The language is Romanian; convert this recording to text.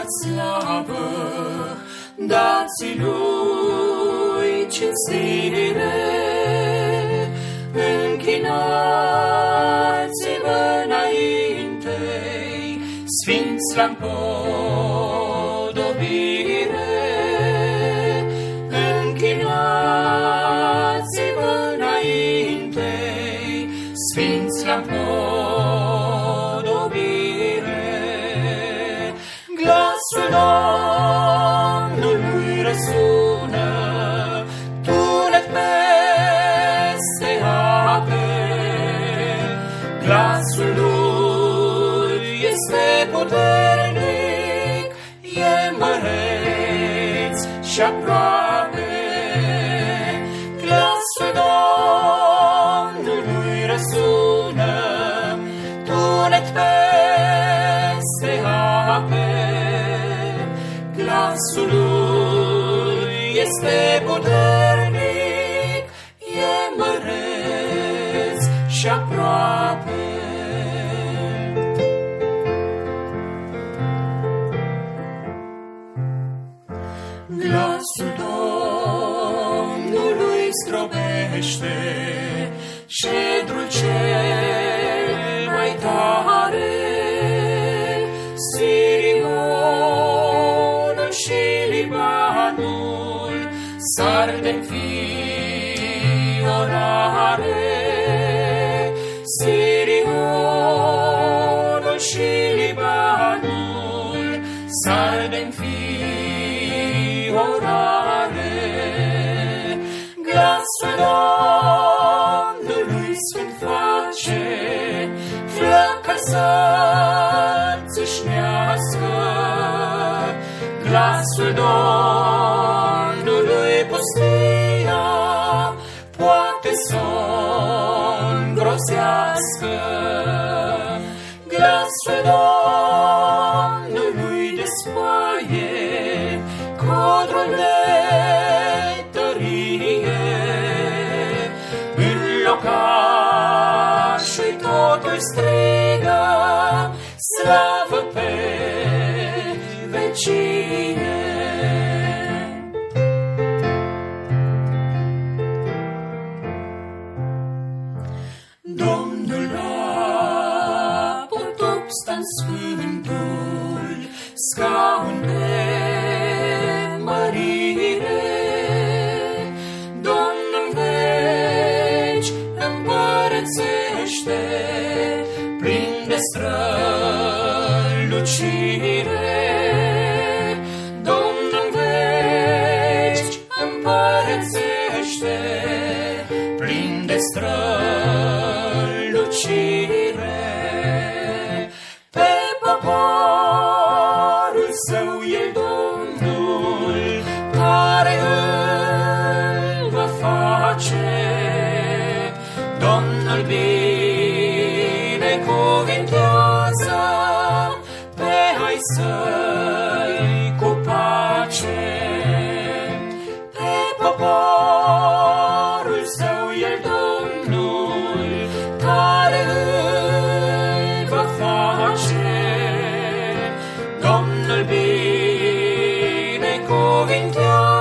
slavă, dați Lui cinstire, închinați-vă înainte-i, sfinți la împodobire, închinați-vă înainte-i, sfinți la împodobire. Glasul Domnului răsună, tunet peste ape, glasul lui este puternic, e măreț și aproape. Glasul Domnului răsună, tunet peste ape, glasul lui este puternic, e măreț și aproape. Glasul Domnului zdrobește, cedrul cel mai tare, Sirionul și Libanul s-arde-n fiorare. Sirionul și Libanul s-arde-n fiorare. Glasul Domnului sfânt face flăcări să-ți țâșnească. Glasul Domnului pustia poate să îngrozească. Glasul Domnului despoie codrul de tărie. În locașul totul strigă slavă pe vecie. Domnul la potop sta-n sfântul scaun de mărire. Domnul veci împărățește, plin de strălucire. Domnul veci împărățește, plin de strălucire. Pe poporul său e Domnul care îl va face. Domnul binecuvintează pe ai săi cu pace. Pe poporul său e Domnul care îl va face. Domnul binecuvintează